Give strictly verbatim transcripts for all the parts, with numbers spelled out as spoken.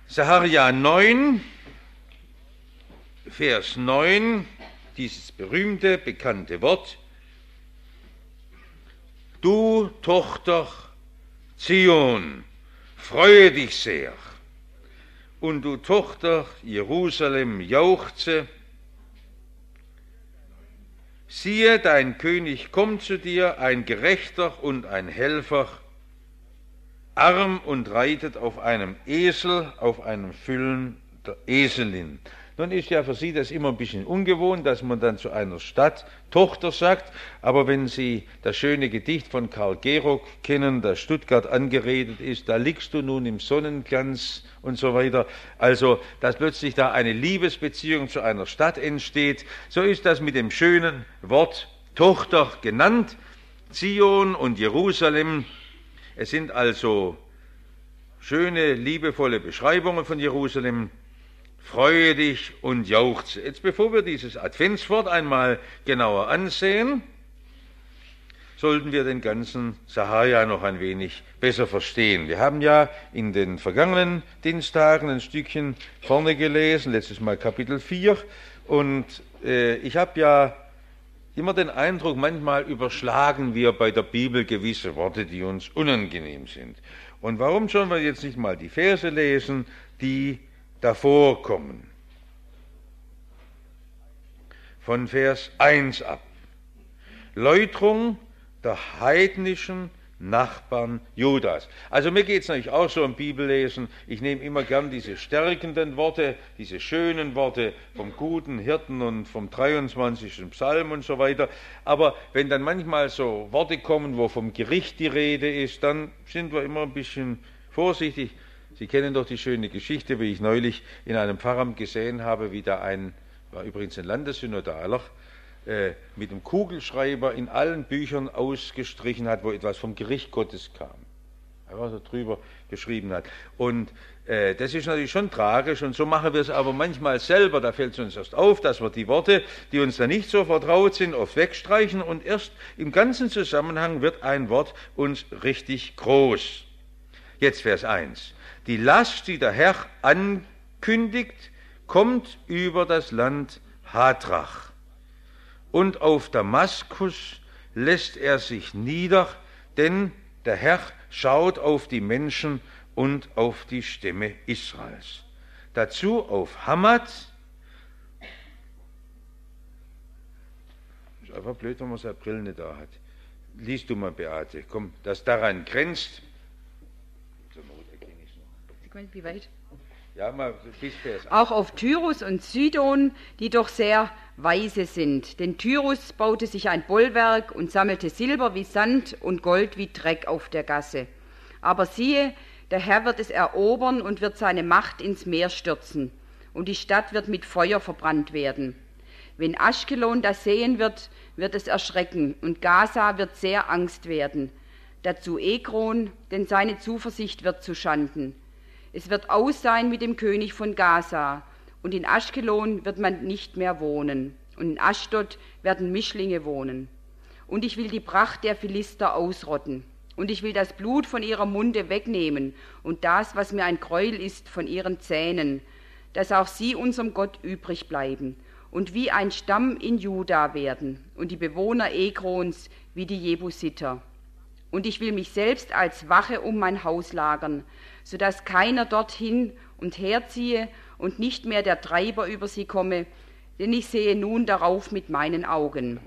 Sacharja neun, Vers neun, dieses berühmte, bekannte Wort: Du Tochter Zion, freue dich sehr, und du Tochter Jerusalem, jauchze. Siehe, dein König kommt zu dir, ein Gerechter und ein Helfer, arm und reitet auf einem Esel, auf einem Füllen der Eselin. Nun ist ja für Sie das immer ein bisschen ungewohnt, dass man dann zu einer Stadt Tochter sagt, aber wenn Sie das schöne Gedicht von Karl Gerock kennen, das Stuttgart angeredet ist, da liegst du nun im Sonnenglanz und so weiter, also dass plötzlich da eine Liebesbeziehung zu einer Stadt entsteht, so ist das mit dem schönen Wort Tochter genannt, Zion und Jerusalem. Es sind also schöne, liebevolle Beschreibungen von Jerusalem. Freue dich und jauchze. Jetzt, bevor wir dieses Adventswort einmal genauer ansehen, sollten wir den ganzen Sacharja noch ein wenig besser verstehen. Wir haben ja in den vergangenen Dienstagen ein Stückchen vorne gelesen, letztes Mal Kapitel vier, und äh, ich habe ja immer den Eindruck, manchmal überschlagen wir bei der Bibel gewisse Worte, die uns unangenehm sind. Und warum sollen wir jetzt nicht mal die Verse lesen, die davor kommen? Von Vers eins ab. Läuterung der heidnischen Nachbarn Judas. Also mir geht es natürlich auch so im Bibellesen, ich nehme immer gern diese stärkenden Worte, diese schönen Worte vom guten Hirten und vom dreiundzwanzigsten Psalm und so weiter, aber wenn dann manchmal so Worte kommen, wo vom Gericht die Rede ist, dann sind wir immer ein bisschen vorsichtig. Sie kennen doch die schöne Geschichte, wie ich neulich in einem Pfarramt gesehen habe, wie da ein, war übrigens ein Landessynodialer, äh, mit einem Kugelschreiber in allen Büchern ausgestrichen hat, wo etwas vom Gericht Gottes kam. Er was er drüber geschrieben hat. Und äh, das ist natürlich schon tragisch, und so machen wir es aber manchmal selber. Da fällt es uns erst auf, dass wir die Worte, die uns da nicht so vertraut sind, oft wegstreichen, und erst im ganzen Zusammenhang wird ein Wort uns richtig groß. Jetzt Vers eins. Die Last, die der Herr ankündigt, kommt über das Land Hadrach. Und auf Damaskus lässt er sich nieder, denn der Herr schaut auf die Menschen und auf die Stämme Israels. Dazu auf Hamad. Ist einfach blöd, wenn man seine Brille nicht da hat. Lies du mal, Beate, komm, das daran grenzt. Wie weit? Ja, mal bis Vers. Auch auf Tyrus und Sidon, die doch sehr weise sind. Denn Tyrus baute sich ein Bollwerk und sammelte Silber wie Sand und Gold wie Dreck auf der Gasse. Aber siehe, der Herr wird es erobern und wird seine Macht ins Meer stürzen, und die Stadt wird mit Feuer verbrannt werden. Wenn Aschkelon das sehen wird, wird es erschrecken, und Gaza wird sehr Angst werden. Dazu Ekron, denn seine Zuversicht wird zuschanden. Es wird aus sein mit dem König von Gaza, und in Aschkelon wird man nicht mehr wohnen, und in Aschdod werden Mischlinge wohnen. Und ich will die Pracht der Philister ausrotten, und ich will das Blut von ihrer Munde wegnehmen und das, was mir ein Gräuel ist, von ihren Zähnen, dass auch sie unserem Gott übrig bleiben und wie ein Stamm in Juda werden und die Bewohner Ekrons wie die Jebusiter. Und ich will mich selbst als Wache um mein Haus lagern, sodass keiner dorthin und herziehe und nicht mehr der Treiber über sie komme, denn ich sehe nun darauf mit meinen Augen.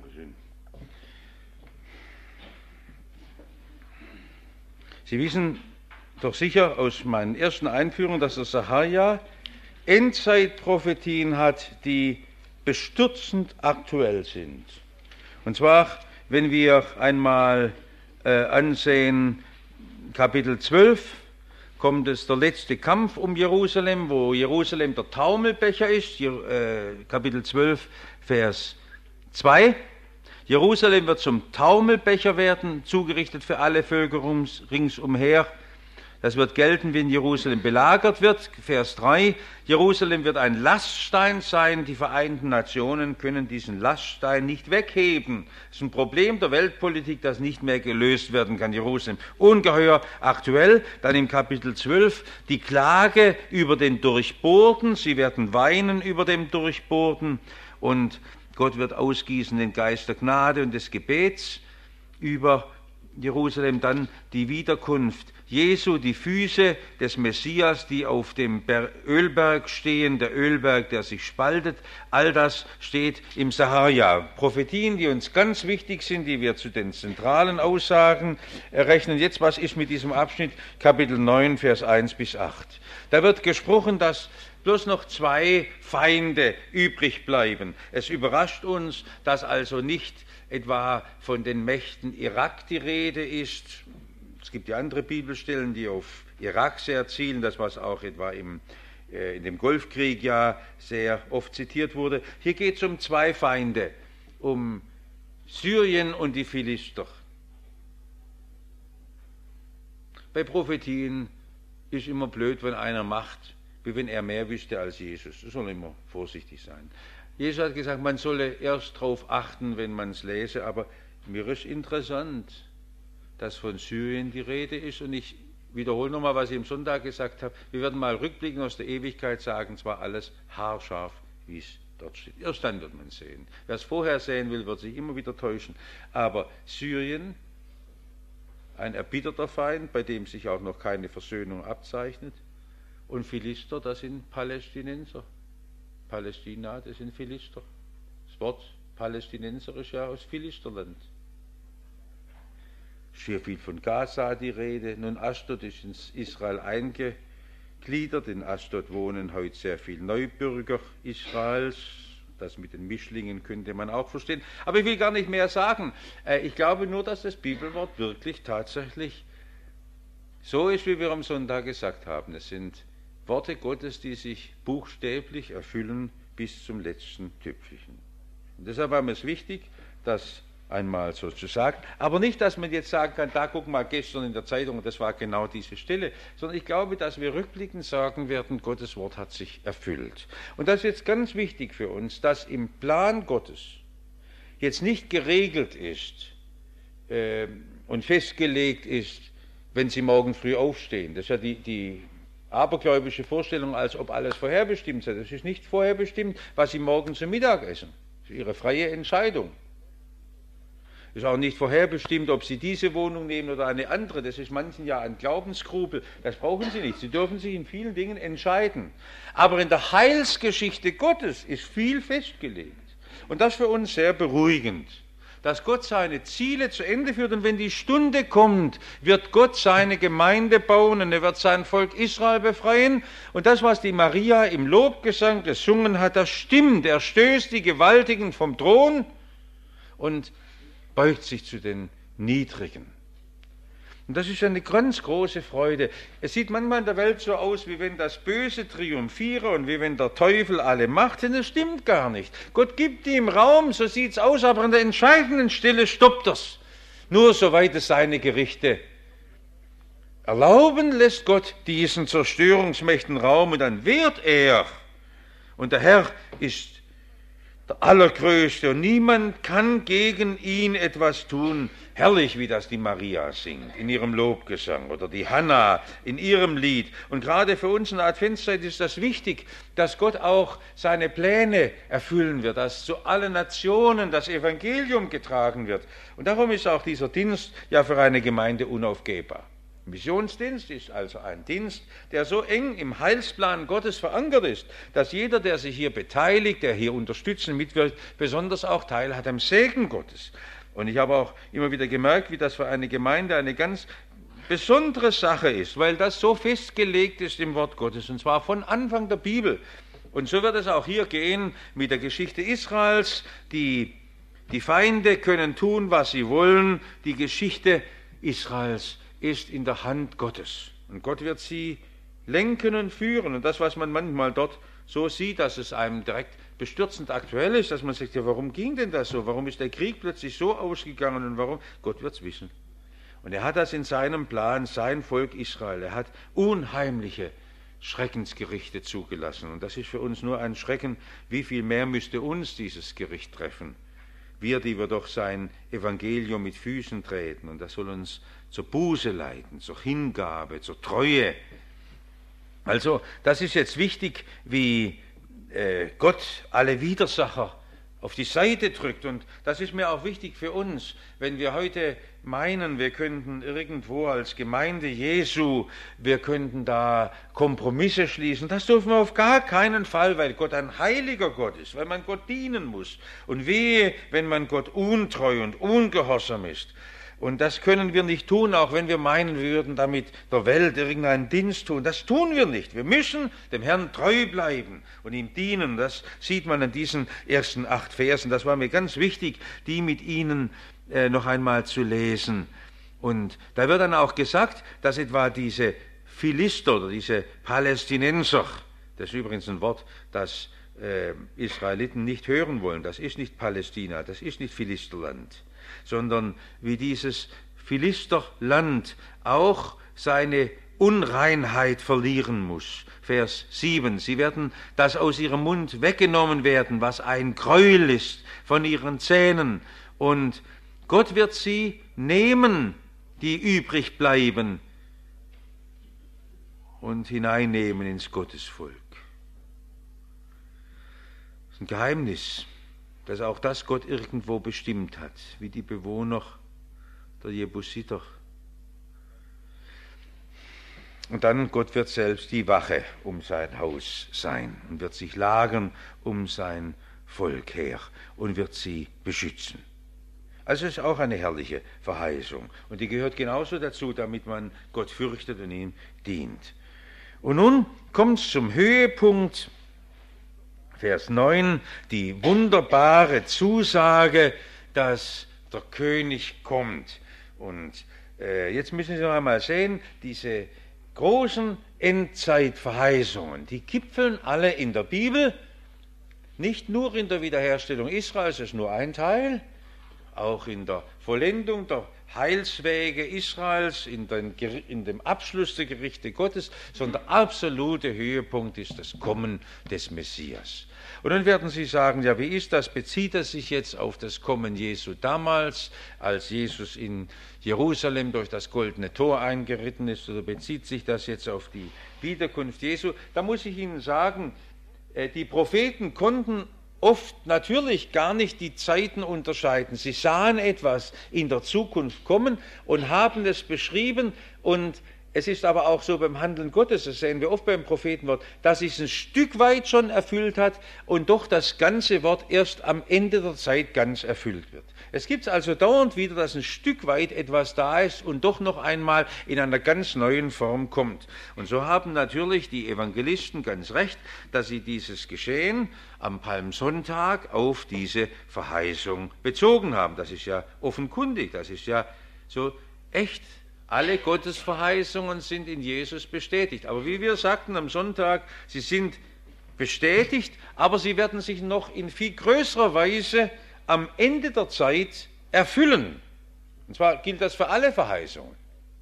Sie wissen doch sicher aus meinen ersten Einführungen, dass der Sacharja Endzeitprophetien hat, die bestürzend aktuell sind. Und zwar, wenn wir einmal äh, ansehen, Kapitel zwölf, kommt es der letzte Kampf um Jerusalem, wo Jerusalem der Taumelbecher ist, hier, äh, Kapitel zwölf, Vers zwei. Jerusalem wird zum Taumelbecher werden, zugerichtet für alle Völker ringsumher. Das wird gelten, wenn Jerusalem belagert wird. Vers drei, Jerusalem wird ein Laststein sein. Die Vereinten Nationen können diesen Laststein nicht wegheben. Das ist ein Problem der Weltpolitik, das nicht mehr gelöst werden kann. Jerusalem ungeheuer aktuell. Dann im Kapitel zwölf die Klage über den Durchbohrten. Sie werden weinen über den Durchbohrten. Und Gott wird ausgießen den Geist der Gnade und des Gebets über Jerusalem. Dann die Wiederkunft Jesu, die Füße des Messias, die auf dem Ölberg stehen, der Ölberg, der sich spaltet. All das steht im Sahaja. Prophetien, die uns ganz wichtig sind, die wir zu den zentralen Aussagen rechnen. Jetzt, was ist mit diesem Abschnitt? Kapitel neun, Vers eins bis acht. Da wird gesprochen, dass bloß noch zwei Feinde übrig bleiben. Es überrascht uns, dass also nicht etwa von den Mächten Irak die Rede ist. Es gibt ja andere Bibelstellen, die auf Irak sehr zielen, das was auch etwa im, äh, in dem Golfkrieg ja sehr oft zitiert wurde. Hier geht es um zwei Feinde, um Syrien und die Philister. Bei Prophetien ist immer blöd, wenn einer macht, wie wenn er mehr wüsste als Jesus. Das soll immer vorsichtig sein. Jesus hat gesagt, man solle erst darauf achten, wenn man es lese, aber mir ist interessant, dass von Syrien die Rede ist, und ich wiederhole nochmal, was ich am Sonntag gesagt habe. Wir werden mal rückblickend aus der Ewigkeit sagen, es war alles haarscharf, wie es dort steht. Erst dann wird man sehen. Wer es vorher sehen will, wird sich immer wieder täuschen. Aber Syrien, ein erbitterter Feind, bei dem sich auch noch keine Versöhnung abzeichnet, und Philister, das sind Palästinenser. Palästina, das sind Philister. Das Wort Palästinenser ist ja aus Philisterland. Ist hier viel von Gaza die Rede. Nun, Ashdod ist ins Israel eingegliedert. In Ashdod wohnen heute sehr viele Neubürger Israels. Das mit den Mischlingen könnte man auch verstehen. Aber ich will gar nicht mehr sagen. Ich glaube nur, dass das Bibelwort wirklich tatsächlich so ist, wie wir am Sonntag gesagt haben. Es sind Worte Gottes, die sich buchstäblich erfüllen bis zum letzten Tüpfelchen. Und deshalb war mir es wichtig, das einmal so zu sagen. Aber nicht, dass man jetzt sagen kann, da guck mal, gestern in der Zeitung, das war genau diese Stelle, sondern ich glaube, dass wir rückblickend sagen werden, Gottes Wort hat sich erfüllt. Und das ist jetzt ganz wichtig für uns, dass im Plan Gottes jetzt nicht geregelt ist äh, und festgelegt ist, wenn Sie morgen früh aufstehen. Das ist ja die, die abergläubische Vorstellung, als ob alles vorherbestimmt sei. Das ist nicht vorherbestimmt, was Sie morgen zum Mittag essen. Das ist Ihre freie Entscheidung. Es ist auch nicht vorherbestimmt, ob Sie diese Wohnung nehmen oder eine andere. Das ist manchen ja ein Glaubensskrupel. Das brauchen Sie nicht. Sie dürfen sich in vielen Dingen entscheiden. Aber in der Heilsgeschichte Gottes ist viel festgelegt. Und das ist für uns sehr beruhigend, dass Gott seine Ziele zu Ende führt, und wenn die Stunde kommt, wird Gott seine Gemeinde bauen und er wird sein Volk Israel befreien. Und das, was die Maria im Lobgesang gesungen hat, das stimmt. Er stößt die Gewaltigen vom Thron und beugt sich zu den Niedrigen. Und das ist eine ganz große Freude. Es sieht manchmal in der Welt so aus, wie wenn das Böse triumphiere und wie wenn der Teufel alle Macht hätte. Das stimmt gar nicht. Gott gibt ihm Raum, so sieht es aus, aber an der entscheidenden Stelle stoppt er's. Nur soweit es seine Gerichte erlauben, lässt Gott diesen Zerstörungsmächten Raum, und dann wehrt er. Und der Herr ist der Allergrößte und niemand kann gegen ihn etwas tun. Herrlich, wie das die Maria singt in ihrem Lobgesang oder die Hannah in ihrem Lied. Und gerade für uns in der Adventszeit ist das wichtig, dass Gott auch seine Pläne erfüllen wird, dass zu allen Nationen das Evangelium getragen wird. Und darum ist auch dieser Dienst ja für eine Gemeinde unaufgehbar. Missionsdienst ist also ein Dienst, der so eng im Heilsplan Gottes verankert ist, dass jeder, der sich hier beteiligt, der hier unterstützen, mitwirkt, besonders auch Teil hat am Segen Gottes. Und ich habe auch immer wieder gemerkt, wie das für eine Gemeinde eine ganz besondere Sache ist, weil das so festgelegt ist im Wort Gottes, und zwar von Anfang der Bibel. Und so wird es auch hier gehen mit der Geschichte Israels. Die, die Feinde können tun, was sie wollen. Die Geschichte Israels ist in der Hand Gottes. Und Gott wird sie lenken und führen. Und das, was man manchmal dort so sieht, dass es einem direkt bestürzend aktuell ist, dass man sagt, ja, warum ging denn das so? Warum ist der Krieg plötzlich so ausgegangen und warum? Gott wird es wissen. Und er hat das in seinem Plan, sein Volk Israel, er hat unheimliche Schreckensgerichte zugelassen. Und das ist für uns nur ein Schrecken. Wie viel mehr müsste uns dieses Gericht treffen? Wir, die wir doch sein Evangelium mit Füßen treten. Und das soll uns zur Buße leiten, zur Hingabe, zur Treue. Also, das ist jetzt wichtig, wie äh, Gott alle Widersacher auf die Seite drückt. Und das ist mir auch wichtig für uns, wenn wir heute meinen, wir könnten irgendwo als Gemeinde Jesu, wir könnten da Kompromisse schließen. Das dürfen wir auf gar keinen Fall, weil Gott ein heiliger Gott ist, weil man Gott dienen muss. Und wehe, wenn man Gott untreu und ungehorsam ist. Und das können wir nicht tun, auch wenn wir meinen, wir würden damit der Welt irgendeinen Dienst tun. Das tun wir nicht. Wir müssen dem Herrn treu bleiben und ihm dienen. Das sieht man in diesen ersten acht Versen. Das war mir ganz wichtig, die mit Ihnen äh, noch einmal zu lesen. Und da wird dann auch gesagt, dass etwa diese Philister oder diese Palästinenser, das ist übrigens ein Wort, das äh, Israeliten nicht hören wollen. Das ist nicht Palästina, das ist nicht Philisterland, sondern wie dieses Philisterland auch seine Unreinheit verlieren muss. Vers sieben, sie werden das aus ihrem Mund weggenommen werden, was ein Gräuel ist von ihren Zähnen. Und Gott wird sie nehmen, die übrig bleiben, und hineinnehmen ins Gottesvolk. Das ist ein Geheimnis, dass auch das Gott irgendwo bestimmt hat, wie die Bewohner der Jebusiter. Und dann, Gott wird selbst die Wache um sein Haus sein und wird sich lagern um sein Volk her und wird sie beschützen. Also es ist auch eine herrliche Verheißung. Und die gehört genauso dazu, damit man Gott fürchtet und ihm dient. Und nun kommt es zum Höhepunkt, Vers neun, die wunderbare Zusage, dass der König kommt. Und äh, jetzt müssen Sie noch einmal sehen, diese großen Endzeitverheißungen, die gipfeln alle in der Bibel, nicht nur in der Wiederherstellung Israels, das ist nur ein Teil, auch in der Vollendung der Heilswege Israels, in, den, in dem Abschluss der Gerichte Gottes, sondern der absolute Höhepunkt ist das Kommen des Messias. Und dann werden Sie sagen, ja, wie ist das? Bezieht es sich jetzt auf das Kommen Jesu damals, als Jesus in Jerusalem durch das goldene Tor eingeritten ist, oder bezieht sich das jetzt auf die Wiederkunft Jesu? Da muss ich Ihnen sagen, die Propheten konnten oft natürlich gar nicht die Zeiten unterscheiden. Sie sahen etwas in der Zukunft kommen und haben es beschrieben, und es ist aber auch so beim Handeln Gottes, das sehen wir oft beim Prophetenwort, dass es ein Stück weit schon erfüllt hat und doch das ganze Wort erst am Ende der Zeit ganz erfüllt wird. Es gibt also dauernd wieder, dass ein Stück weit etwas da ist und doch noch einmal in einer ganz neuen Form kommt. Und so haben natürlich die Evangelisten ganz recht, dass sie dieses Geschehen am Palmsonntag auf diese Verheißung bezogen haben. Das ist ja offenkundig, das ist ja so echt. Alle Gottesverheißungen sind in Jesus bestätigt. Aber wie wir sagten am Sonntag, sie sind bestätigt, aber sie werden sich noch in viel größerer Weise am Ende der Zeit erfüllen. Und zwar gilt das für alle Verheißungen.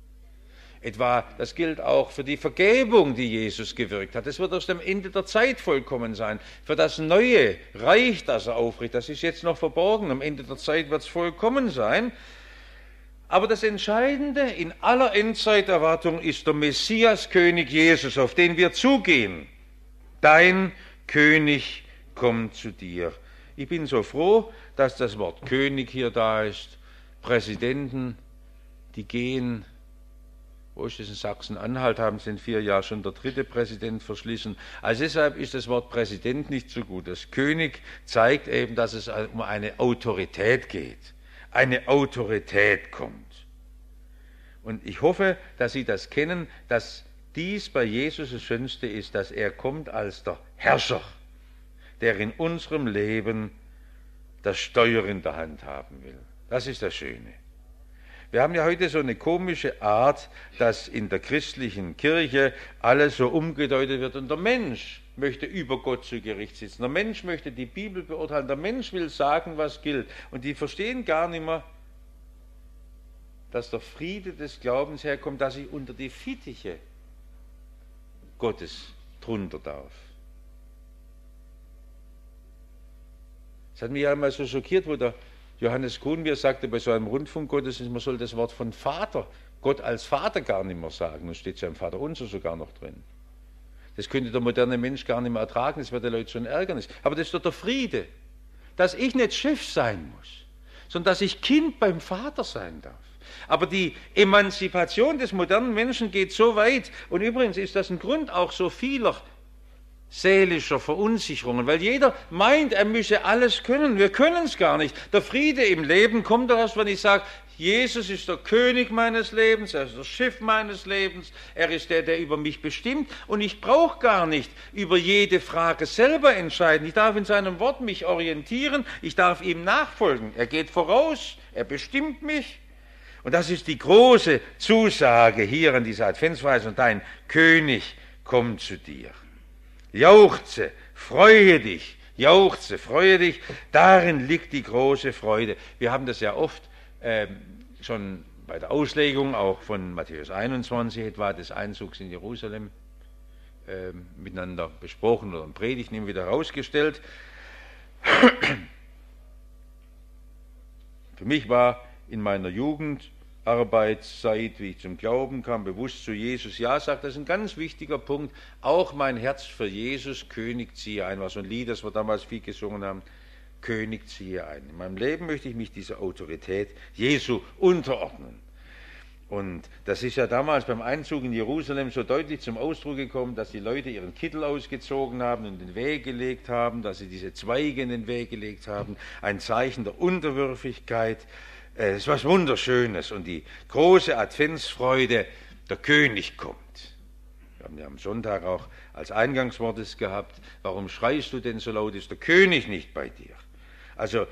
Etwa, das gilt auch für die Vergebung, die Jesus gewirkt hat. Das wird erst am Ende der Zeit vollkommen sein. Für das neue Reich, das er aufrichtet, das ist jetzt noch verborgen. Am Ende der Zeit wird es vollkommen sein. Aber das Entscheidende in aller Endzeiterwartung ist der Messias, König Jesus, auf den wir zugehen. Dein König kommt zu dir. Ich bin so froh, dass das Wort König hier da ist. Präsidenten, die gehen, wo ist das in Sachsen-Anhalt, haben sie in vier Jahren schon der dritte Präsident verschlissen. Also deshalb ist das Wort Präsident nicht so gut. Das König zeigt eben, dass es um eine Autorität geht. Eine Autorität kommt. Und ich hoffe, dass Sie das kennen, dass dies bei Jesus das Schönste ist, dass er kommt als der Herrscher, der in unserem Leben das Steuer in der Hand haben will. Das ist das Schöne. Wir haben ja heute so eine komische Art, dass in der christlichen Kirche alles so umgedeutet wird und der Mensch möchte über Gott zu Gericht sitzen. Der Mensch möchte die Bibel beurteilen. Der Mensch will sagen, was gilt. Und die verstehen gar nicht mehr, dass der Friede des Glaubens herkommt, dass ich unter die Fittiche Gottes drunter darf. Das hat mich ja einmal so schockiert, wo der Johannes Kuhn mir sagte, bei so einem Rundfunkgottesdienst, man soll das Wort von Vater, Gott als Vater gar nicht mehr sagen. Das steht ja im Vater Unser sogar noch drin. Das könnte der moderne Mensch gar nicht mehr ertragen, das wird die Leute schon ärgernis. Aber das ist doch der Friede, dass ich nicht Chef sein muss, sondern dass ich Kind beim Vater sein darf. Aber die Emanzipation des modernen Menschen geht so weit, und übrigens ist das ein Grund auch so vieler seelischer Verunsicherungen, weil jeder meint, er müsse alles können. Wir können es gar nicht. Der Friede im Leben kommt erst, wenn ich sage, Jesus ist der König meines Lebens, er ist das Schiff meines Lebens, er ist der, der über mich bestimmt, und ich brauche gar nicht über jede Frage selber entscheiden. Ich darf in seinem Wort mich orientieren, ich darf ihm nachfolgen. Er geht voraus, er bestimmt mich. Und das ist die große Zusage hier an dieser Adventsweisung, dein König kommt zu dir. Jauchze, freue dich, jauchze, freue dich, darin liegt die große Freude. Wir haben das ja oft ähm, schon bei der Auslegung, auch von Matthäus einundzwanzig etwa, des Einzugs in Jerusalem, äh, miteinander besprochen oder in Predigten immer wieder herausgestellt. Für mich war in meiner Jugendarbeitszeit, wie ich zum Glauben kam, bewusst zu Jesus, ja, sagt, das ist ein ganz wichtiger Punkt, auch mein Herz für Jesus, König ziehe ein, war so ein Lied, das wir damals viel gesungen haben, König ziehe ein. In meinem Leben möchte ich mich dieser Autorität Jesu unterordnen. Und das ist ja damals beim Einzug in Jerusalem so deutlich zum Ausdruck gekommen, dass die Leute ihren Kittel ausgezogen haben und in den Weg gelegt haben, dass sie diese Zweige in den Weg gelegt haben, ein Zeichen der Unterwürfigkeit. Es ist was Wunderschönes und die große Adventsfreude, der König kommt. Wir haben ja am Sonntag auch als Eingangswort es gehabt, warum schreist du denn so laut, ist der König nicht bei dir? Also,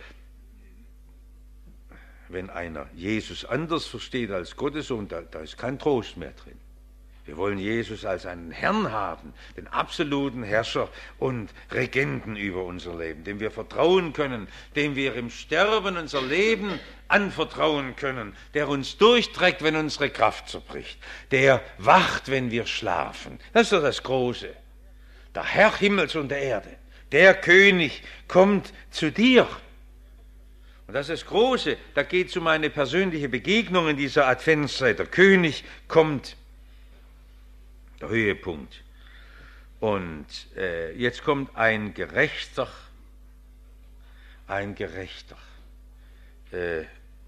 wenn einer Jesus anders versteht als Gottessohn, da, da ist kein Trost mehr drin. Wir wollen Jesus als einen Herrn haben, den absoluten Herrscher und Regenten über unser Leben, dem wir vertrauen können, dem wir im Sterben unser Leben anvertrauen können, der uns durchträgt, wenn unsere Kraft zerbricht, der wacht, wenn wir schlafen. Das ist doch das Große. Der Herr Himmels und der Erde, der König kommt zu dir. Und das ist das Große, da geht es um eine persönliche Begegnung in dieser Adventszeit. Der König kommt, der Höhepunkt. Und äh, jetzt kommt ein Gerechter, ein Gerechter. Äh,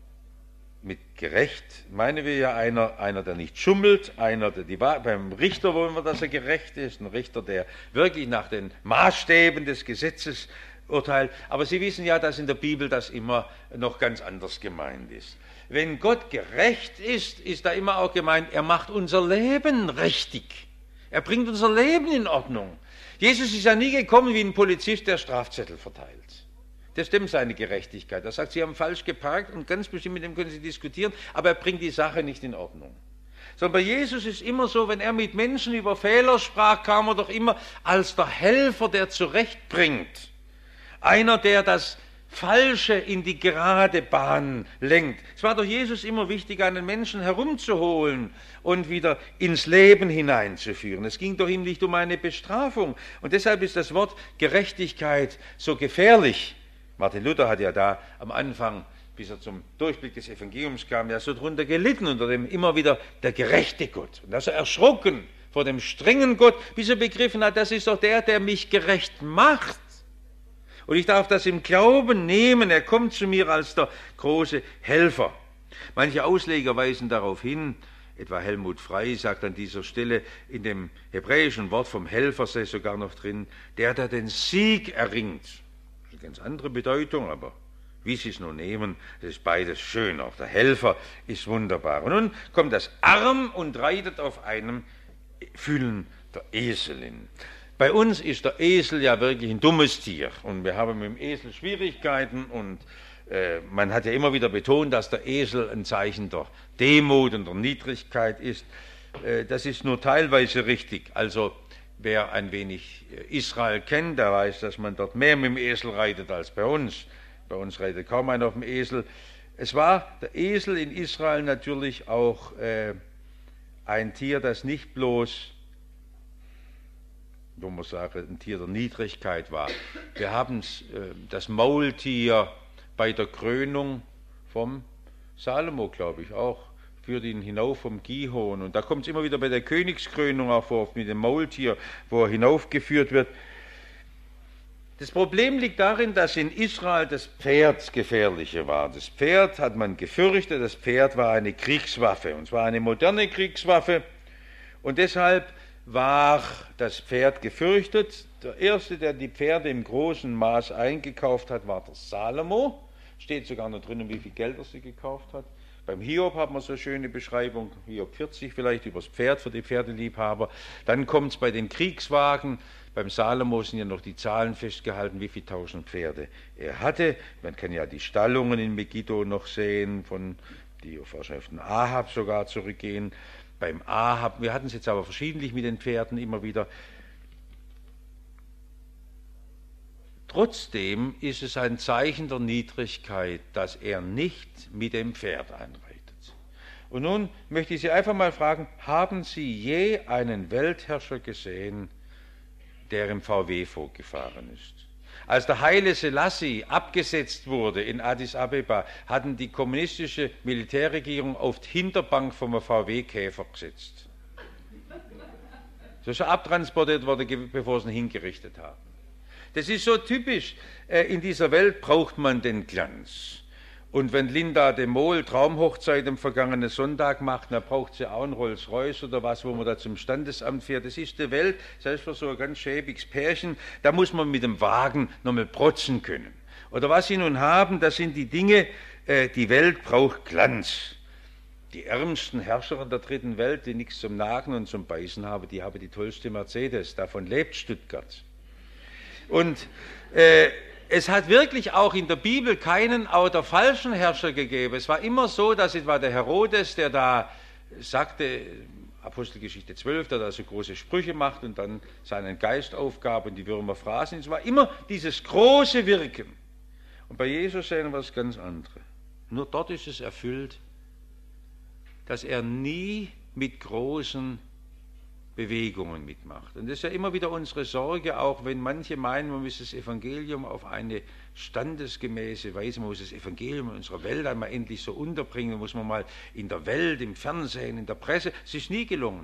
mit gerecht meinen wir ja einer, einer, der nicht schummelt, einer, der die, beim Richter wollen wir, dass er gerecht ist, ein Richter, der wirklich nach den Maßstäben des Gesetzes urteilt. Aber Sie wissen ja, dass in der Bibel das immer noch ganz anders gemeint ist. Wenn Gott gerecht ist, ist da immer auch gemeint, er macht unser Leben richtig. Er bringt unser Leben in Ordnung. Jesus ist ja nie gekommen wie ein Polizist, der Strafzettel verteilt. Das stimmt, seine Gerechtigkeit. Er sagt, Sie haben falsch geparkt und ganz bestimmt mit dem können Sie diskutieren, aber er bringt die Sache nicht in Ordnung. Sondern bei Jesus ist immer so, wenn er mit Menschen über Fehler sprach, kam er doch immer als der Helfer, der zurechtbringt. Einer, der das Falsche in die gerade Bahn lenkt. Es war doch Jesus immer wichtig, einen Menschen herumzuholen und wieder ins Leben hineinzuführen. Es ging doch ihm nicht um eine Bestrafung. Und deshalb ist das Wort Gerechtigkeit so gefährlich. Martin Luther hat ja da am Anfang, bis er zum Durchblick des Evangeliums kam, ja so drunter gelitten, unter dem immer wieder der gerechte Gott. Und da ist er erschrocken vor dem strengen Gott, bis er begriffen hat, das ist doch der, der mich gerecht macht. Und ich darf das im Glauben nehmen, er kommt zu mir als der große Helfer. Manche Ausleger weisen darauf hin, etwa Helmut Frey sagt an dieser Stelle, in dem hebräischen Wort vom Helfer sei sogar noch drin, der, der den Sieg erringt. Eine ganz andere Bedeutung, aber wie Sie es nun nehmen, das ist beides schön. Auch der Helfer ist wunderbar. Und nun kommt das Arm und reitet auf einem Füllen der Eselin. Bei uns ist der Esel ja wirklich ein dummes Tier und wir haben mit dem Esel Schwierigkeiten und äh, man hat ja immer wieder betont, dass der Esel ein Zeichen der Demut und der Niedrigkeit ist. Äh, das ist nur teilweise richtig. Also wer ein wenig Israel kennt, der weiß, dass man dort mehr mit dem Esel reitet als bei uns. Bei uns reitet kaum einer auf dem Esel. Es war der Esel in Israel natürlich auch äh, ein Tier, das nicht bloß, wo man sagt, ein Tier der Niedrigkeit war. Wir haben äh, das Maultier bei der Krönung vom Salomo, glaube ich, auch, führt ihn hinauf vom Gihon. Und da kommt es immer wieder bei der Königskrönung auch vor, mit dem Maultier, wo er hinaufgeführt wird. Das Problem liegt darin, dass in Israel das Pferd das Gefährliche war. Das Pferd hat man gefürchtet, das Pferd war eine Kriegswaffe, und zwar eine moderne Kriegswaffe. Und deshalb war das Pferd gefürchtet. Der erste, der die Pferde im großen Maß eingekauft hat, war der Salomo. Steht sogar noch drinnen, wie viel Geld er sie gekauft hat. Beim Hiob hat man so eine schöne Beschreibung, Hiob vierzig vielleicht, über das Pferd für die Pferdeliebhaber. Dann kommt es bei den Kriegswagen. Beim Salomo sind ja noch die Zahlen festgehalten, wie viele tausend Pferde er hatte. Man kann ja die Stallungen in Megiddo noch sehen, von, die auf Vorschriften Ahab sogar zurückgehen. Beim Ahab, wir hatten es jetzt aber verschiedentlich mit den Pferden immer wieder. Trotzdem ist es ein Zeichen der Niedrigkeit, dass er nicht mit dem Pferd einreitet. Und nun möchte ich Sie einfach mal fragen, haben Sie je einen Weltherrscher gesehen, der im V W vorgefahren ist? Als der Haile Selassie abgesetzt wurde in Addis Abeba, hatten die kommunistische Militärregierung auf die Hinterbank vom V W-Käfer gesetzt. So ist er abtransportiert worden, bevor sie ihn hingerichtet haben. Das ist so typisch. In dieser Welt braucht man den Glanz. Und wenn Linda de Mol Traumhochzeit am vergangenen Sonntag macht, dann braucht sie auch einen Rolls-Royce oder was, wo man da zum Standesamt fährt. Das ist die Welt, selbst für so ein ganz schäbiges Pärchen, da muss man mit dem Wagen nochmal protzen können. Oder was sie nun haben, das sind die Dinge, äh, die Welt braucht Glanz. Die ärmsten Herrscher in der dritten Welt, die nichts zum Nagen und zum Beißen haben, die haben die tollste Mercedes. Davon lebt Stuttgart. Und äh, es hat wirklich auch in der Bibel keinen oder falschen Herrscher gegeben. Es war immer so, dass es war der Herodes, der da sagte, Apostelgeschichte zwölf, der da so große Sprüche macht und dann seinen Geist aufgab und die Würmer fraßen. Es war immer dieses große Wirken. Und bei Jesus sehen wir das ganz andere. Nur dort ist es erfüllt, dass er nie mit großen Bewegungen mitmacht. Und das ist ja immer wieder unsere Sorge, auch wenn manche meinen, man muss das Evangelium auf eine standesgemäße Weise, man muss das Evangelium in unserer Welt einmal endlich so unterbringen, muss man mal in der Welt, im Fernsehen, in der Presse. Es ist nie gelungen.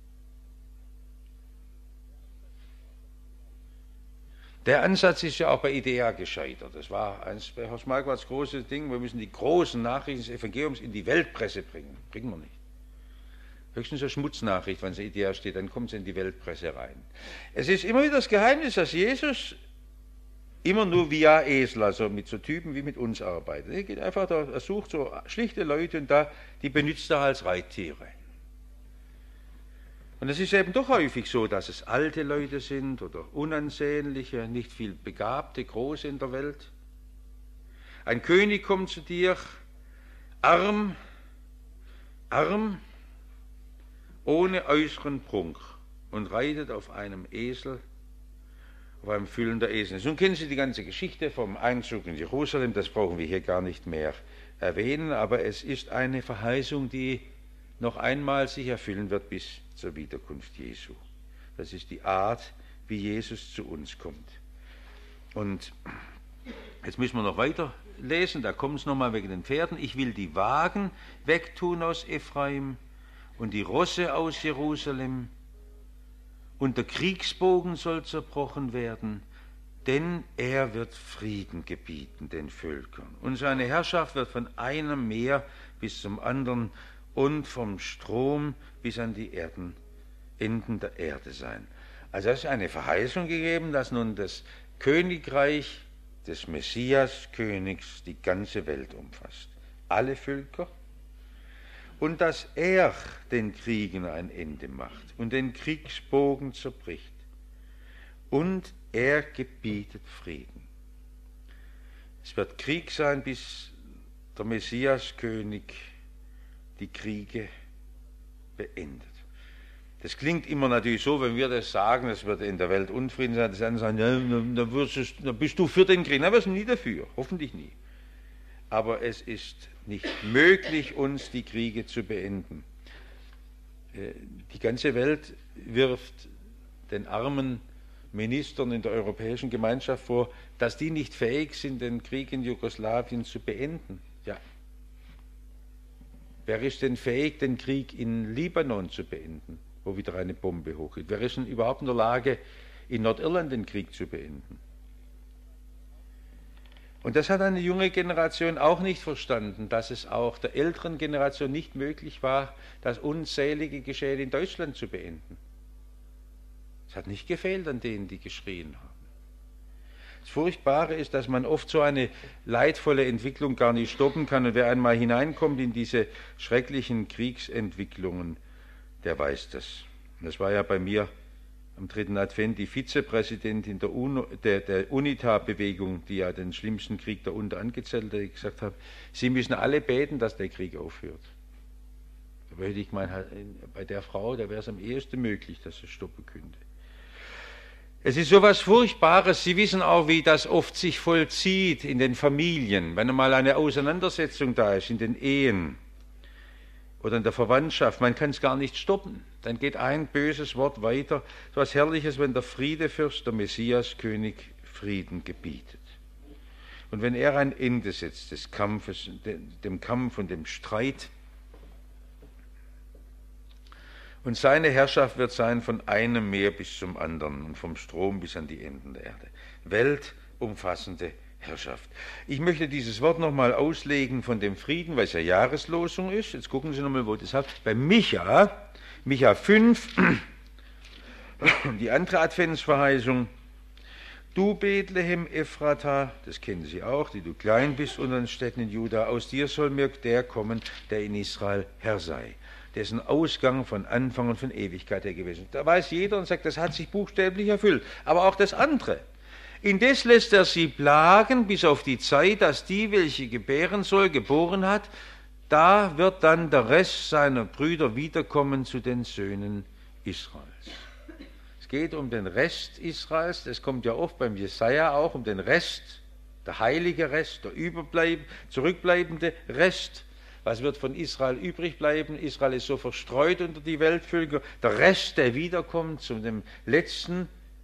Der Ansatz ist ja auch bei IDEA gescheitert. Das war eins bei Horst Marquards großes Ding, wir müssen die großen Nachrichten des Evangeliums in die Weltpresse bringen. Bringen wir nicht. Höchstens eine Schmutznachricht, wenn es in Idea steht, dann kommt es in die Weltpresse rein. Es ist immer wieder das Geheimnis, dass Jesus immer nur via Esel, also mit so Typen wie mit uns arbeitet. Er geht einfach da, er sucht so schlichte Leute und da, die benutzt er als Reittiere. Und es ist eben doch häufig so, dass es alte Leute sind oder unansehnliche, nicht viel begabte, große in der Welt. Ein König kommt zu dir, arm, arm, ohne äußeren Prunk und reitet auf einem Esel, auf einem füllender Esel. Nun kennen Sie die ganze Geschichte vom Einzug in Jerusalem, das brauchen wir hier gar nicht mehr erwähnen, aber es ist eine Verheißung, die noch einmal sich erfüllen wird bis zur Wiederkunft Jesu. Das ist die Art, wie Jesus zu uns kommt. Und jetzt müssen wir noch weiter lesen, da kommt es nochmal wegen den Pferden. Ich will die Wagen wegtun aus Ephraim und die Rosse aus Jerusalem, und der Kriegsbogen soll zerbrochen werden, denn er wird Frieden gebieten den Völkern. Und seine Herrschaft wird von einem Meer bis zum anderen und vom Strom bis an die Erden, Enden der Erde sein. Also es ist eine Verheißung gegeben, dass nun das Königreich des Messias-Königs die ganze Welt umfasst. Alle Völker. Und dass er den Kriegen ein Ende macht und den Kriegsbogen zerbricht. Und er gebietet Frieden. Es wird Krieg sein, bis der Messiaskönig die Kriege beendet. Das klingt immer natürlich so, wenn wir das sagen, es wird in der Welt Unfrieden sein, dann sagen, ja, dann, dann bist du für den Krieg. Nein, wir sind nie dafür, hoffentlich nie. Aber es ist nicht möglich, uns die Kriege zu beenden. Die ganze Welt wirft den armen Ministern in der Europäischen Gemeinschaft vor, dass die nicht fähig sind, den Krieg in Jugoslawien zu beenden. Ja. Wer ist denn fähig, den Krieg in Libanon zu beenden, wo wieder eine Bombe hochgeht? Wer ist denn überhaupt in der Lage, in Nordirland den Krieg zu beenden? Und das hat eine junge Generation auch nicht verstanden, dass es auch der älteren Generation nicht möglich war, das unzählige Geschehen in Deutschland zu beenden. Es hat nicht gefehlt an denen, die geschrien haben. Das Furchtbare ist, dass man oft so eine leidvolle Entwicklung gar nicht stoppen kann. Und wer einmal hineinkommt in diese schrecklichen Kriegsentwicklungen, der weiß das. Und das war ja bei mir am dritten Advent die Vizepräsidentin der, UNO, der, der UNITA-Bewegung, die ja den schlimmsten Krieg der UNO angezettelt hat, die gesagt hat, Sie müssen alle beten, dass der Krieg aufhört. Da würde ich meinen, bei der Frau, da wäre es am ehesten möglich, dass es stoppen könnte. Es ist so etwas Furchtbares. Sie wissen auch, wie das oft sich vollzieht in den Familien, wenn einmal eine Auseinandersetzung da ist, in den Ehen oder in der Verwandtschaft. Man kann es gar nicht stoppen. Dann geht ein böses Wort weiter. So etwas Herrliches, wenn der Friedefürst, der Messias, König, Frieden gebietet. Und wenn er ein Ende setzt des Kampfes, dem Kampf und dem Streit, und seine Herrschaft wird sein von einem Meer bis zum anderen und vom Strom bis an die Enden der Erde. Weltumfassende Herrschaft. Ich möchte dieses Wort nochmal auslegen von dem Frieden, weil es ja Jahreslosung ist. Jetzt gucken Sie nochmal, wo das hat. Bei Micha, Micha fünf, die andere Adventsverheißung. Du Bethlehem Ephrata, das kennen Sie auch, die du klein bist unter den Städten in Juda, aus dir soll mir der kommen, der in Israel Herr sei, dessen Ausgang von Anfang und von Ewigkeit her gewesen ist. Da weiß jeder und sagt, das hat sich buchstäblich erfüllt. Aber auch das andere. Indes lässt er sie plagen, bis auf die Zeit, dass die, welche gebären soll, geboren hat, da wird dann der Rest seiner Brüder wiederkommen zu den Söhnen Israels. Es geht um den Rest Israels, das kommt ja oft beim Jesaja auch, um den Rest, der heilige Rest, der überbleib, zurückbleibende Rest. Was wird von Israel übrig bleiben? Israel ist so verstreut unter die Weltvölker. Der Rest, der wiederkommt zu dem Letzten,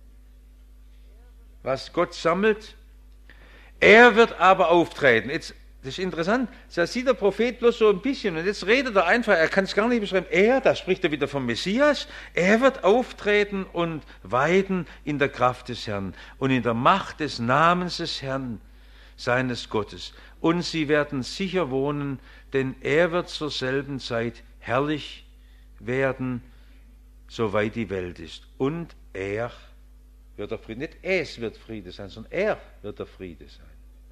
was Gott sammelt. Er wird aber auftreten. Jetzt, das ist interessant, das sieht der Prophet bloß so ein bisschen. Und jetzt redet er einfach, er kann es gar nicht beschreiben. Er, da spricht er wieder vom Messias, er wird auftreten und weiden in der Kraft des Herrn und in der Macht des Namens des Herrn, seines Gottes. Und sie werden sicher wohnen, denn er wird zur selben Zeit herrlich werden, soweit die Welt ist. Und er wird der Friede, nicht es wird Friede sein, sondern er wird der Friede sein.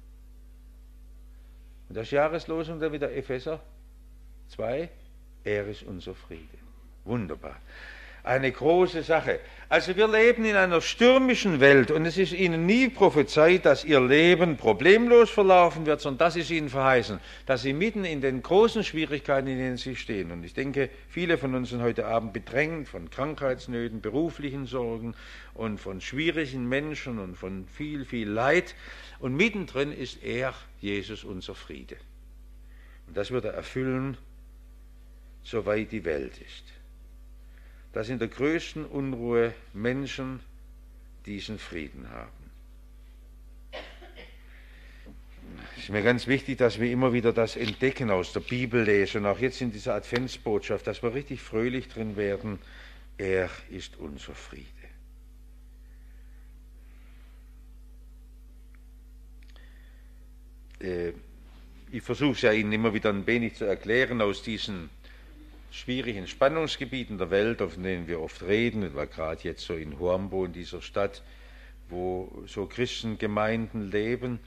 Und das Jahreslosung dann wieder Epheser zwei, er ist unser Friede. Wunderbar. Eine große Sache. Also wir leben in einer stürmischen Welt und es ist Ihnen nie prophezeit, dass Ihr Leben problemlos verlaufen wird, sondern das ist Ihnen verheißen, dass Sie mitten in den großen Schwierigkeiten, in denen Sie stehen. Und ich denke, viele von uns sind heute Abend bedrängt von Krankheitsnöten, beruflichen Sorgen und von schwierigen Menschen und von viel, viel Leid. Und mittendrin ist er, Jesus, unser Friede. Und das wird er erfüllen, soweit die Welt ist. Dass in der größten Unruhe Menschen diesen Frieden haben. Es ist mir ganz wichtig, dass wir immer wieder das entdecken aus der Bibel lesen, auch jetzt in dieser Adventsbotschaft, dass wir richtig fröhlich drin werden. Er ist unser Friede. Äh, ich versuche es ja Ihnen immer wieder ein wenig zu erklären aus diesen schwierigen Spannungsgebieten der Welt, auf denen wir oft reden, etwa gerade jetzt so in Huambo, in dieser Stadt, wo so Christengemeinden leben.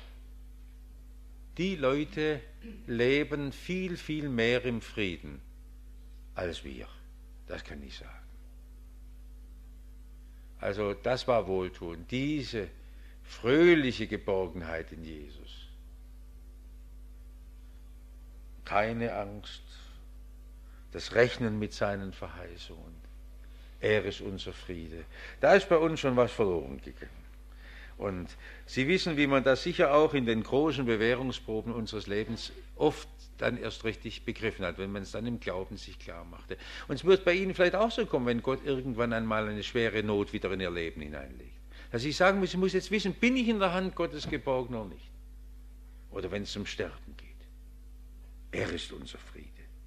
Die Leute leben viel, viel mehr im Frieden als wir. Das kann ich sagen. Also das war Wohltun, diese fröhliche Geborgenheit in Jesus. Keine Angst. Das Rechnen mit seinen Verheißungen. Er ist unser Friede. Da ist bei uns schon was verloren gegangen. Und Sie wissen, wie man das sicher auch in den großen Bewährungsproben unseres Lebens oft dann erst richtig begriffen hat, wenn man es dann im Glauben sich klar machte. Und es wird bei Ihnen vielleicht auch so kommen, wenn Gott irgendwann einmal eine schwere Not wieder in Ihr Leben hineinlegt. Dass ich sagen muss, ich muss jetzt wissen, bin ich in der Hand Gottes geborgen oder nicht? Oder wenn es zum Sterben geht. Er ist unser Friede.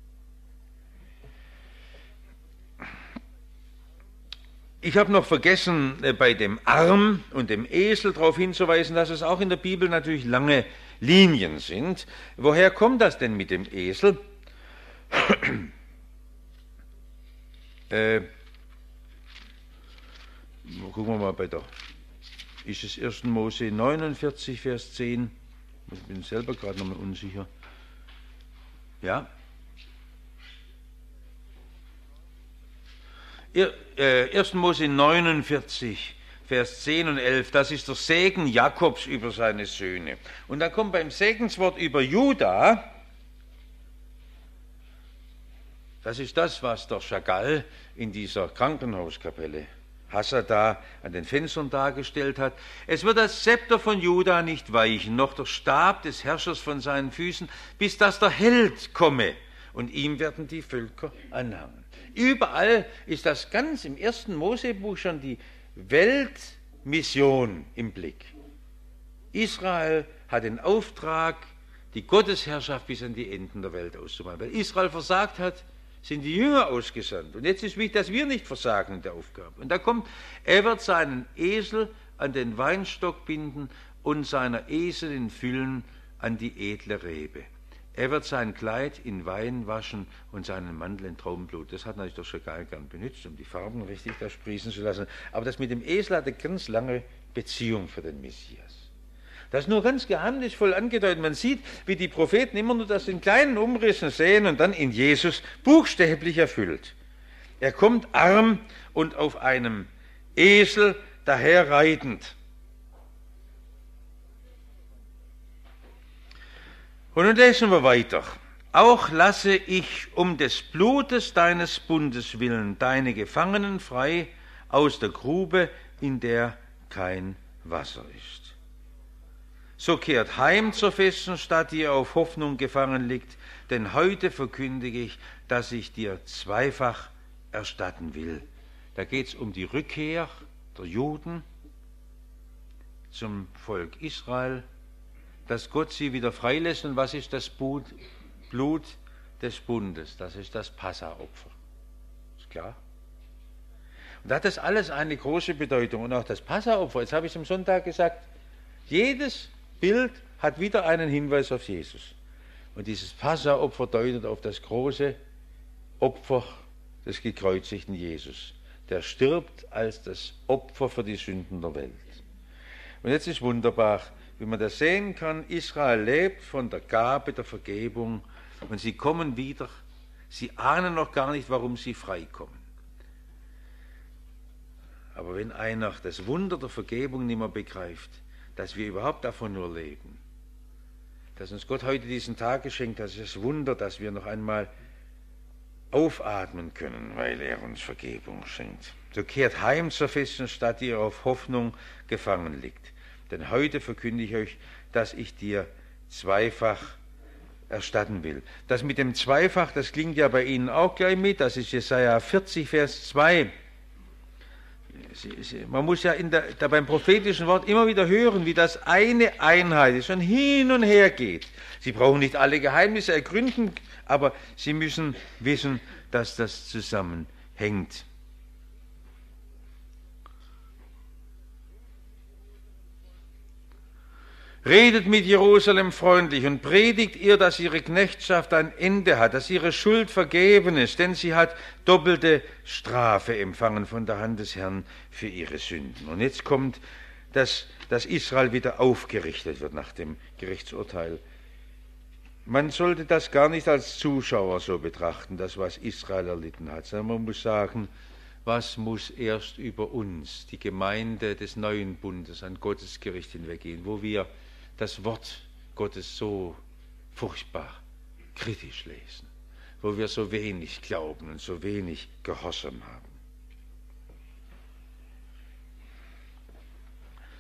Ich habe noch vergessen, bei dem Arm und dem Esel darauf hinzuweisen, dass es auch in der Bibel natürlich lange Linien sind. Woher kommt das denn mit dem Esel? äh, gucken wir mal bei der, ist es ersten Mose neunundvierzig, Vers zehn? Ich bin selber gerade noch mal unsicher. Ja? ersten Mose neunundvierzig, Vers zehn und elf, das ist der Segen Jakobs über seine Söhne. Und dann kommt beim Segenswort über Juda, das ist das, was der Chagall in dieser Krankenhauskapelle Hassada an den Fenstern dargestellt hat. Es wird das Zepter von Juda nicht weichen, noch der Stab des Herrschers von seinen Füßen, bis dass der Held komme, und ihm werden die Völker anhangen. Überall ist das ganz im ersten Mosebuch schon die Weltmission im Blick. Israel hat den Auftrag, die Gottesherrschaft bis an die Enden der Welt auszumachen. Weil Israel versagt hat, sind die Jünger ausgesandt. Und jetzt ist wichtig, dass wir nicht versagen in der Aufgabe. Und da kommt, er wird seinen Esel an den Weinstock binden und seiner Eselin füllen an die edle Rebe. Er wird sein Kleid in Wein waschen und seinen Mantel in Traubenblut. Das hat natürlich der Chagall gern benutzt, um die Farben richtig da sprießen zu lassen. Aber das mit dem Esel hat eine ganz lange Beziehung für den Messias. Das ist nur ganz geheimnisvoll angedeutet. Man sieht, wie die Propheten immer nur das in kleinen Umrissen sehen und dann in Jesus buchstäblich erfüllt. Er kommt arm und auf einem Esel daher reitend. Und nun lesen wir weiter. Auch lasse ich um des Blutes deines Bundes willen deine Gefangenen frei aus der Grube, in der kein Wasser ist. So kehrt heim zur festen Stadt, die ihr auf Hoffnung gefangen liegt, denn heute verkündige ich, dass ich dir zweifach erstatten will. Da geht es um die Rückkehr der Juden zum Volk Israel, dass Gott sie wieder freilässt. Und was ist das Blut des Bundes? Das ist das Passaopfer. Ist klar? Und da hat das alles eine große Bedeutung. Und auch das Passaopfer, jetzt habe ich es am Sonntag gesagt, jedes Bild hat wieder einen Hinweis auf Jesus. Und dieses Passaopfer deutet auf das große Opfer des gekreuzigten Jesus. Der stirbt als das Opfer für die Sünden der Welt. Und jetzt ist wunderbar, wie man das sehen kann, Israel lebt von der Gabe der Vergebung und sie kommen wieder, sie ahnen noch gar nicht, warum sie freikommen. Aber wenn einer das Wunder der Vergebung nicht mehr begreift, dass wir überhaupt davon nur leben, dass uns Gott heute diesen Tag geschenkt hat, ist das Wunder, dass wir noch einmal aufatmen können, weil er uns Vergebung schenkt. So kehrt heim zur festen Stadt, die auf Hoffnung gefangen liegt. Denn heute verkündige ich euch, dass ich dir zweifach erstatten will. Das mit dem Zweifach, das klingt ja bei Ihnen auch gleich mit, das ist Jesaja vierzig, Vers zwei. Man muss ja in der, da beim prophetischen Wort immer wieder hören, wie das eine Einheit ist und hin und her geht. Sie brauchen nicht alle Geheimnisse ergründen, aber Sie müssen wissen, dass das zusammenhängt. Redet mit Jerusalem freundlich und predigt ihr, dass ihre Knechtschaft ein Ende hat, dass ihre Schuld vergeben ist, denn sie hat doppelte Strafe empfangen von der Hand des Herrn für ihre Sünden. Und jetzt kommt, dass, dass Israel wieder aufgerichtet wird nach dem Gerichtsurteil. Man sollte das gar nicht als Zuschauer so betrachten, das, was Israel erlitten hat, sondern man muss sagen, was muss erst über uns, die Gemeinde des neuen Bundes, an Gottes Gericht hinweggehen, wo wir das Wort Gottes so furchtbar kritisch lesen, wo wir so wenig glauben und so wenig Gehorsam haben.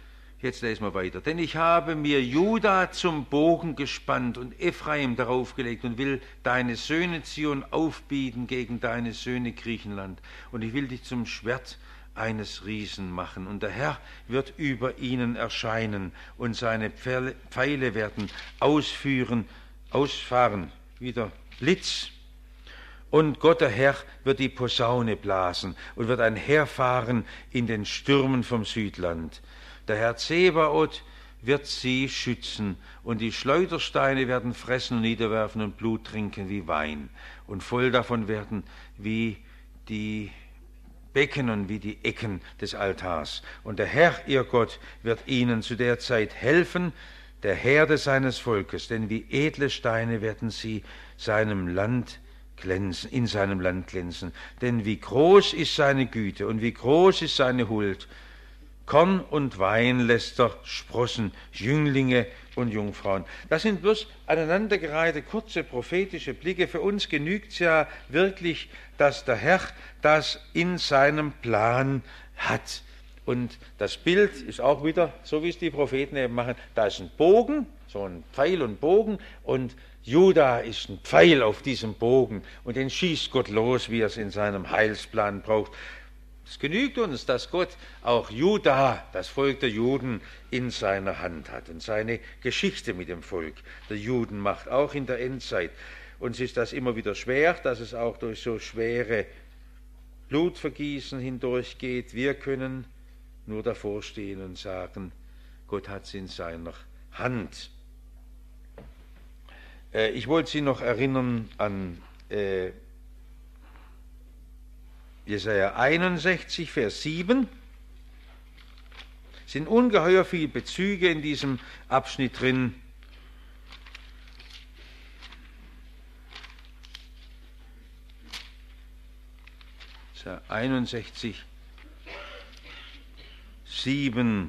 Jetzt lesen wir weiter. Denn ich habe mir Juda zum Bogen gespannt und Ephraim darauf gelegt und will deine Söhne Zion aufbieten gegen deine Söhne Griechenland. Und ich will dich zum Schwert eines Riesen machen. Und der Herr wird über ihnen erscheinen und seine Pfeile werden ausführen, ausfahren, wie der Blitz. Und Gott, der Herr, wird die Posaune blasen und wird ein Heer fahren in den Stürmen vom Südland. Der Herr Zebaoth wird sie schützen, und die Schleudersteine werden fressen und niederwerfen und Blut trinken wie Wein, und voll davon werden wie die Becken und wie die Ecken des Altars. Und der Herr, ihr Gott, wird ihnen zu der Zeit helfen, der Herde seines Volkes, denn wie edle Steine werden sie seinem Land glänzen, in seinem Land glänzen. Denn wie groß ist seine Güte und wie groß ist seine Huld. Korn und Wein lässt er sprossen, Jünglinge und Jungfrauen. Das sind bloß aneinandergereihte, kurze prophetische Blicke. Für uns genügt es ja wirklich, dass der Herr das in seinem Plan hat. Und das Bild ist auch wieder, so wie es die Propheten eben machen, da ist ein Bogen, so ein Pfeil und Bogen, und Juda ist ein Pfeil auf diesem Bogen, und den schießt Gott los, wie er es in seinem Heilsplan braucht. Es genügt uns, dass Gott auch Juda, das Volk der Juden, in seiner Hand hat und seine Geschichte mit dem Volk der Juden macht, auch in der Endzeit. Uns ist das immer wieder schwer, dass es auch durch so schwere Blutvergießen hindurchgeht. Wir können nur davor stehen und sagen, Gott hat es in seiner Hand. Äh, ich wollte Sie noch erinnern an äh, Jesaja einundsechzig, Vers sieben. Es sind ungeheuer viele Bezüge in diesem Abschnitt drin. Jesaja einundsechzig, sieben.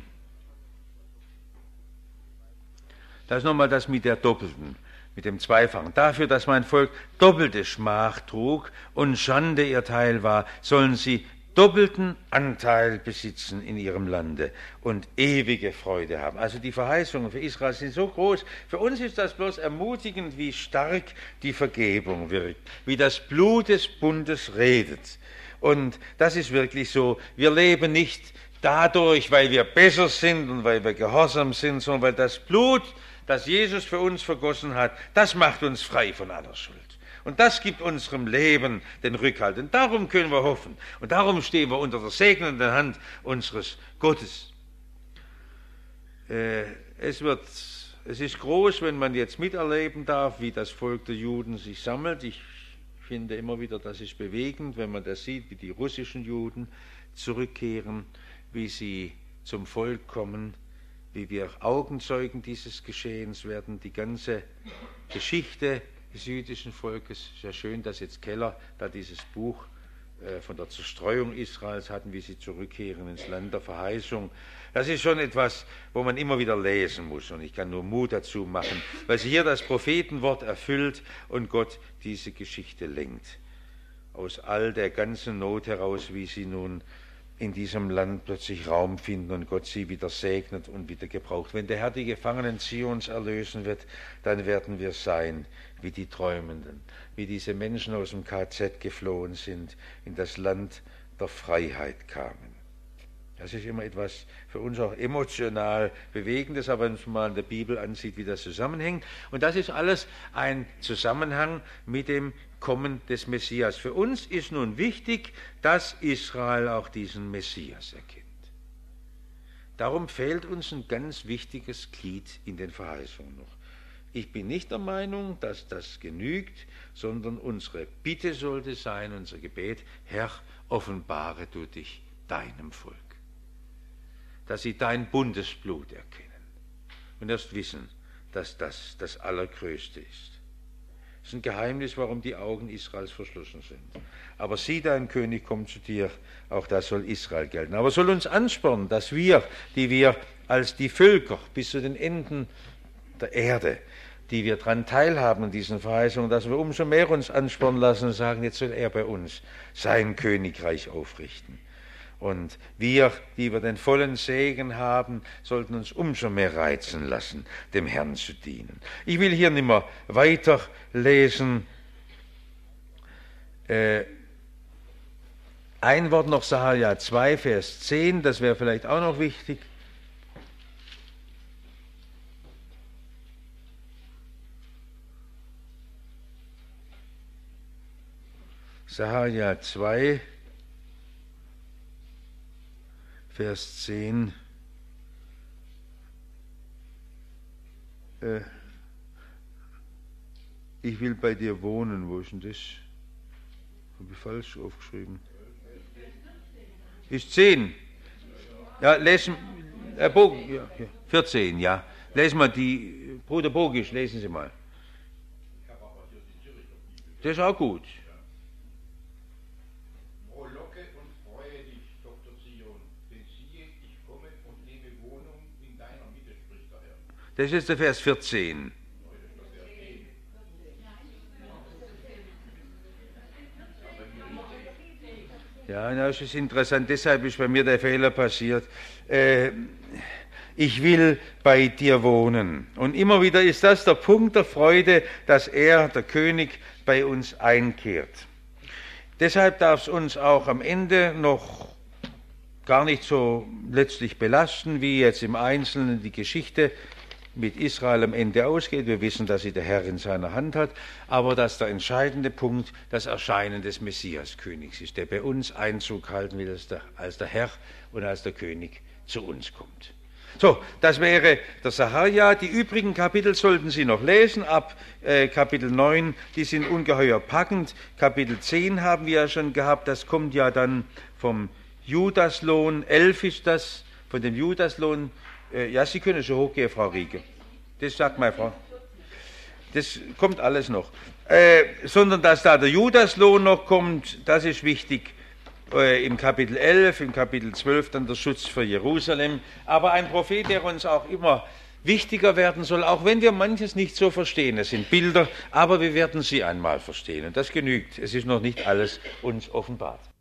Das ist nochmal das mit der Doppelten, mit dem Zweifachen. Dafür, dass mein Volk doppelte Schmach trug und Schande ihr Teil war, sollen sie doppelten Anteil besitzen in ihrem Lande und ewige Freude haben. Also die Verheißungen für Israel sind so groß. Für uns ist das bloß ermutigend, wie stark die Vergebung wirkt, wie das Blut des Bundes redet. Und das ist wirklich so. Wir leben nicht dadurch, weil wir besser sind und weil wir gehorsam sind, sondern weil das Blut, das Jesus für uns vergossen hat, das macht uns frei von aller Schuld. Und das gibt unserem Leben den Rückhalt. Und darum können wir hoffen. Und darum stehen wir unter der segnenden Hand unseres Gottes. Äh, es wird, es ist groß, wenn man jetzt miterleben darf, wie das Volk der Juden sich sammelt. Ich finde immer wieder, das ist bewegend, wenn man das sieht, wie die russischen Juden zurückkehren, wie sie zum Volk kommen, wie wir Augenzeugen dieses Geschehens werden. Die ganze Geschichte des jüdischen Volkes, sehr schön, dass jetzt Keller da dieses Buch äh, von der Zerstreuung Israels hatten, wie sie zurückkehren ins Land der Verheißung. Das ist schon etwas, wo man immer wieder lesen muss, und ich kann nur Mut dazu machen, weil sich hier das Prophetenwort erfüllt und Gott diese Geschichte lenkt. Aus all der ganzen Not heraus, wie sie nun in diesem Land plötzlich Raum finden und Gott sie wieder segnet und wieder gebraucht. Wenn der Herr die Gefangenen Zions erlösen wird, dann werden wir sein wie die Träumenden, wie diese Menschen aus dem K Z geflohen sind, in das Land der Freiheit kamen. Das ist immer etwas für uns auch emotional Bewegendes, aber wenn man mal in der Bibel ansieht, wie das zusammenhängt. Und das ist alles ein Zusammenhang mit dem Kommen des Messias. Für uns ist nun wichtig, dass Israel auch diesen Messias erkennt. Darum fehlt uns ein ganz wichtiges Glied in den Verheißungen noch. Ich bin nicht der Meinung, dass das genügt, sondern unsere Bitte sollte sein, unser Gebet, Herr, offenbare du dich deinem Volk. Dass sie dein Bundesblut erkennen und erst wissen, dass das das Allergrößte ist. Es ist ein Geheimnis, warum die Augen Israels verschlossen sind. Aber sieh, dein König kommt zu dir, auch das soll Israel gelten. Aber soll uns anspornen, dass wir, die wir als die Völker bis zu den Enden der Erde, die wir daran teilhaben an diesen Verheißungen, dass wir umso mehr uns anspornen lassen und sagen, jetzt soll er bei uns sein Königreich aufrichten. Und wir, die wir den vollen Segen haben, sollten uns umso mehr reizen lassen, dem Herrn zu dienen. Ich will hier nicht mehr weiter lesen. Äh, ein Wort noch, Sacharja zwei, Vers zehn, das wäre vielleicht auch noch wichtig. Sacharja zwei, Vers zehn. Äh, ich will bei dir wohnen. Wo ist denn das? Habe ich falsch aufgeschrieben? Ist zehn. Ja, lesen, äh, Bogen, ja, vierzehn, ja. Lesen wir die, Bruder Bogisch, lesen Sie mal. Das ist auch gut. Das ist der Vers vierzehn. Ja, das ist interessant, deshalb ist bei mir der Fehler passiert. Äh, ich will bei dir wohnen. Und immer wieder ist das der Punkt der Freude, dass er, der König, bei uns einkehrt. Deshalb darf es uns auch am Ende noch gar nicht so letztlich belasten, wie jetzt im Einzelnen die Geschichte mit Israel am Ende ausgeht. Wir wissen, dass sie der Herr in seiner Hand hat, aber dass der entscheidende Punkt das Erscheinen des Messiaskönigs ist, der bei uns Einzug halten will als der, als der Herr und als der König zu uns kommt. So, das wäre der Sacharja. Die übrigen Kapitel sollten Sie noch lesen, ab äh, Kapitel neun, die sind ungeheuer packend. Kapitel zehn haben wir ja schon gehabt, das kommt ja dann vom Judaslohn, elf ist das, von dem Judaslohn. Ja, Sie können schon hochgehen, Frau Rieke. Das sagt meine Frau. Das kommt alles noch. Äh, sondern dass da der Judaslohn noch kommt, das ist wichtig. Äh, im Kapitel elf, im Kapitel zwölf dann der Schutz für Jerusalem. Aber ein Prophet, der uns auch immer wichtiger werden soll, auch wenn wir manches nicht so verstehen. Es sind Bilder, aber wir werden sie einmal verstehen. Und das genügt. Es ist noch nicht alles uns offenbart.